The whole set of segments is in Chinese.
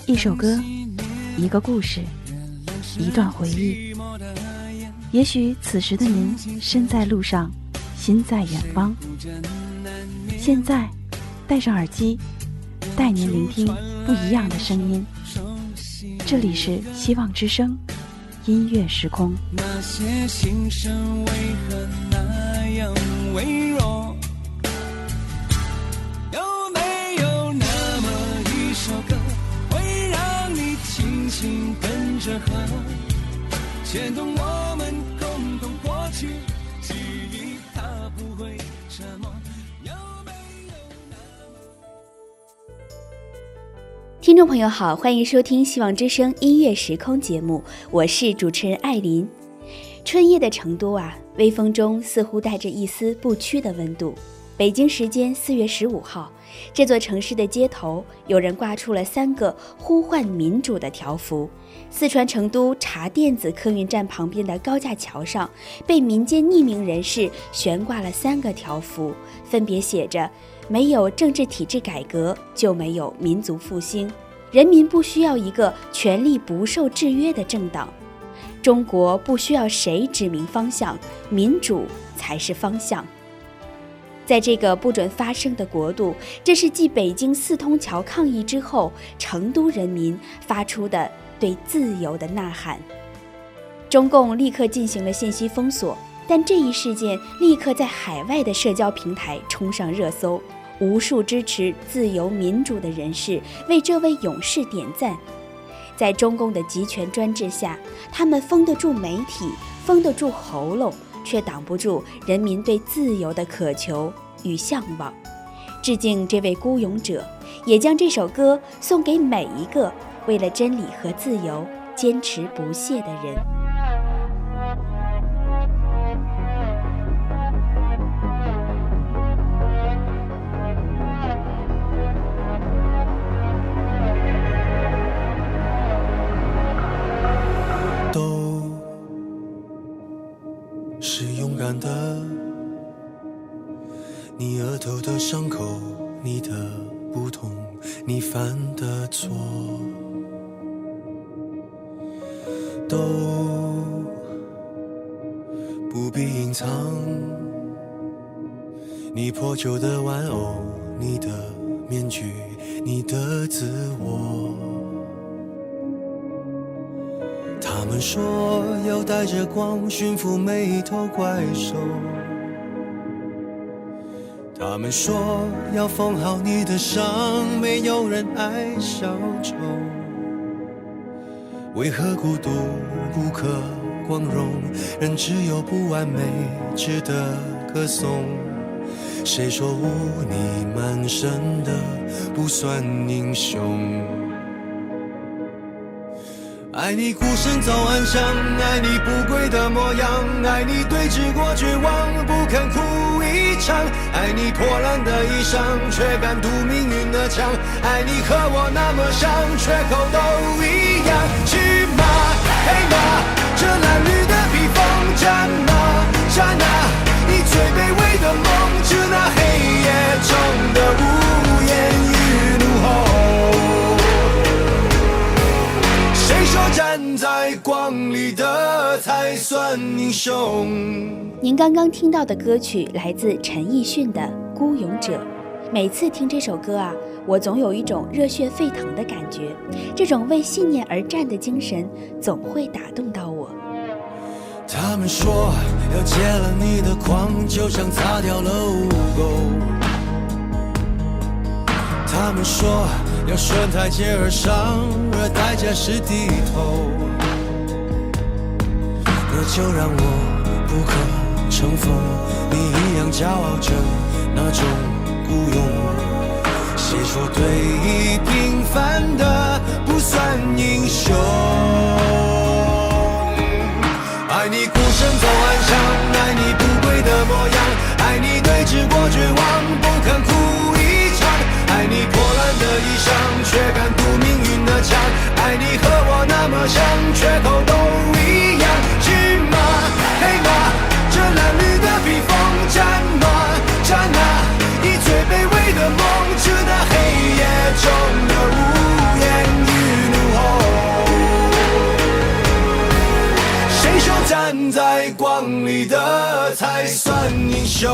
一首歌，一个故事，一段回忆。也许此时的您身在路上，心在远方。现在戴上耳机，带您聆听不一样的声音。这里是希望之声音乐时空。 那些心声为何那样微弱？有没有那么一首歌，会让你轻轻跟着和，牵动我们共同过去，记忆它不会沉默。有没有那么…… 听众朋友好，欢迎收听希望之声音乐时空节目，我是主持人艾琳。春夜的成都啊，微风中似乎带着一丝不屈的温度。北京时间4月15号，这座城市的街头有人挂出了3个呼唤民主的条幅。四川成都茶店子客运站旁边的高架桥上，被民间匿名人士悬挂了3个条幅，分别写着：没有政治体制改革，就没有民族复兴。人民不需要一个权力不受制约的政党。中国不需要谁指明方向，民主才是方向。在这个不准发声的国度，这是继北京四通桥抗议之后，成都人民发出的对自由的呐喊。中共立刻进行了信息封锁，但这一事件立刻在海外的社交平台冲上热搜，无数支持自由民主的人士为这位勇士点赞。在中共的集权专制下，他们封得住媒体，封得住喉咙，却挡不住人民对自由的渴求与向往。致敬这位孤勇者，也将这首歌送给每一个为了真理和自由坚持不懈的人。 是勇敢的，你额头的伤口，你的不同，你犯的错，都不必隐藏。你破旧的玩偶，你的面具，你的自我。他们说要带着光驯服每一头怪兽，他们说要缝好你的伤，没有人爱小丑。为何孤独不可光荣，人只有不完美值得歌颂？谁说污泥满身的不算英雄？爱你孤身走暗巷，爱你不跪的模样，爱你对峙过绝望不肯哭一场，爱你破烂的衣裳却敢堵命运的枪，爱你和我那么像缺口都一样。去马黑马，这褴褛的披风，战马战啊，你最卑微的梦，致那黑夜中的无言与怒吼。谁说站在光里的才算英雄？ 您刚刚听到的歌曲来自陈奕迅的《孤勇者》。每次听这首歌啊，我总有一种热血沸腾的感觉，这种为信念而战的精神总会打动到我。 他们说要戒了你的狂，就像擦掉了污垢。他们说要顺台阶而上，而代价是低头。那就让我不可乘风，你一样骄傲着那种孤勇。谁说对弈平凡的不算英雄？爱你孤身走暗巷，爱你不跪的模样，爱你对峙过绝望不肯哭一场，爱你破烂的衣裳却敢堵命运的枪，爱你和我那么像缺口都一样。骏马黑马，这褴褛的披风，战马战啊，以最卑微的梦，致那黑夜中的无言与光里的才算英雄。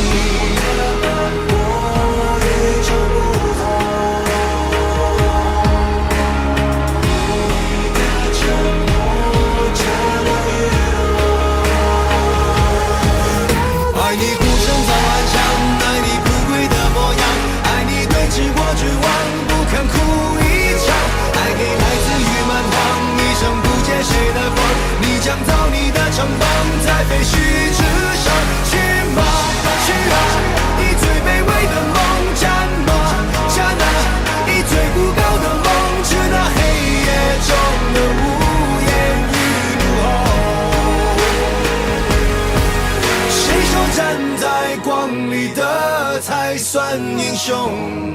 爱你孤身走暗巷，爱你不跪的模样，爱你对峙过绝望，不肯哭一场，爱给孩子与蛮荒，一生不借谁的光，你将造你的城邦，在废墟之上，去吧去啊，以最卑微的梦战马，加那以最孤高的梦，致那黑夜中的无言与怒吼。谁说站在光里的才算英雄？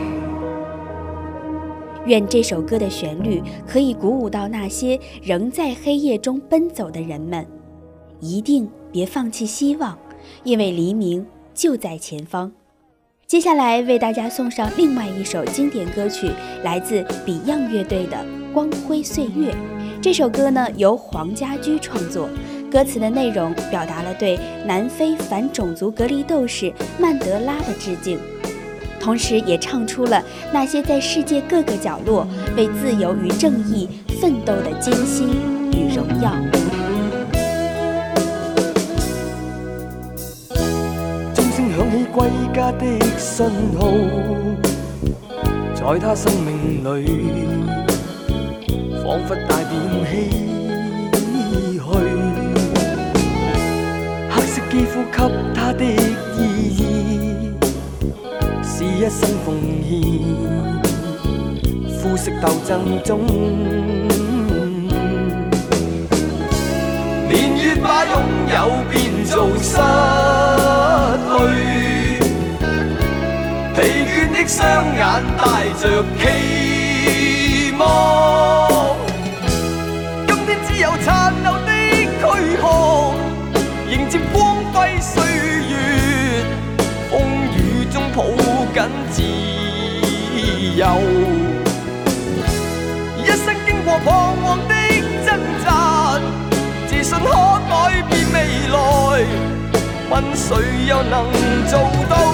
愿这首歌的旋律可以鼓舞到那些仍在黑夜中奔走的人们，一定别放弃希望，因为黎明就在前方。接下来为大家送上另外一首经典歌曲，来自 Beyond 乐队的《光辉岁月》。这首歌呢由黄家驹创作，歌词的内容表达了对南非反种族隔离斗士曼德拉的致敬，同时也唱出了那些在世界各个角落为自由与正义奋斗的艰辛与荣耀。 钟聲響起歸家的信號，在他生命裏彷彿帶點唏噓，黑色肌膚給他的意義是一生奉獻，膚色鬥爭中年月把擁有變做失去，疲倦的雙眼帶着期望，今天只有殘留的軀殼迎接光輝歲月，風雨中抱緊自由，一生經過彷徨的掙扎，自信可改變未來，問誰又能做到？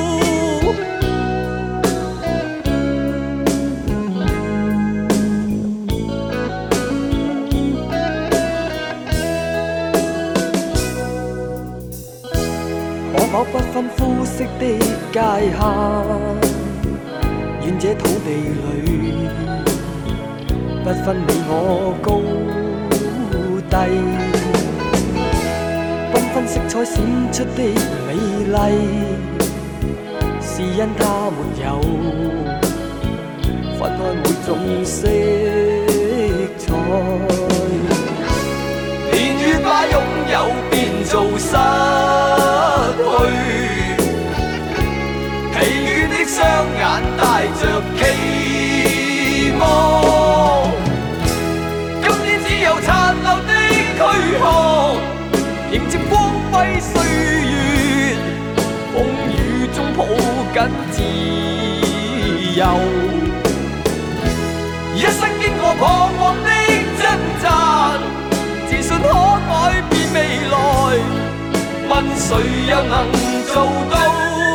可否不分膚色的界限，願這土地裏不分你我高低，繽紛色彩閃出的美麗，是因它沒有分開每種色彩，年月把擁有變做失去，疲倦的雙眼帶着期望，今天只有殘留的軀殼迎接光輝歲月，風雨中抱緊自由，一生經過彷徨的掙扎，自信可改變未來，問誰又能做到？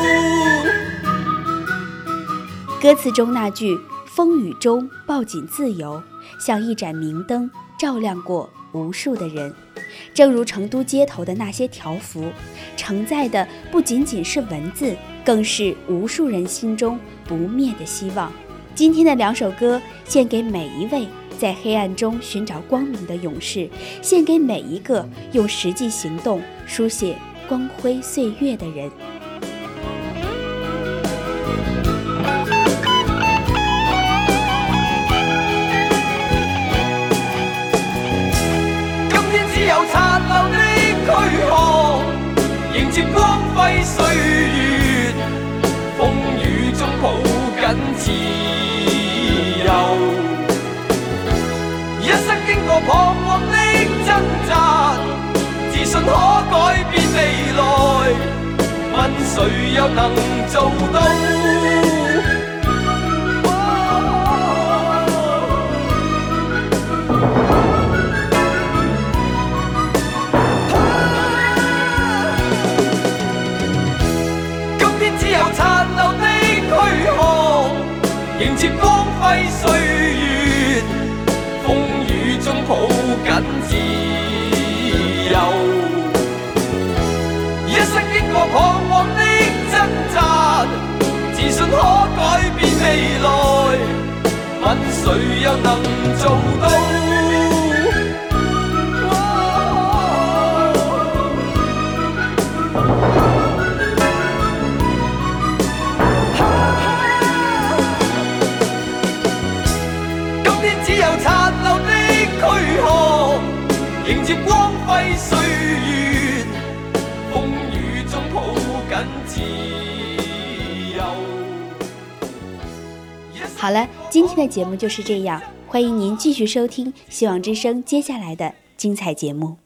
歌詞中那句風雨中抱緊自由，像一盞明燈照亮過無數的人，正如成都街頭的那些條幅，承載的不僅僅是文字，更是無數人心中不滅的希望。今天的兩首歌獻給每一位在黑暗中尋找光明的勇士，獻給每一個用實際行動書寫光輝歲月的人。 有殘留的軀殼迎接光輝歲月，風雨中抱緊自由，一生經過彷徨的掙扎，自信可改變未來，問誰又能做到？ 迎接光輝歲月，風雨中抱緊自由。一生經過彷徨的掙扎，自信可改變未來，問誰又能做到？迎接光輝歲月，風雨中抱緊自由。 好了，今天的节目就是这样，欢迎您继续收听希望之声接下来的精彩节目。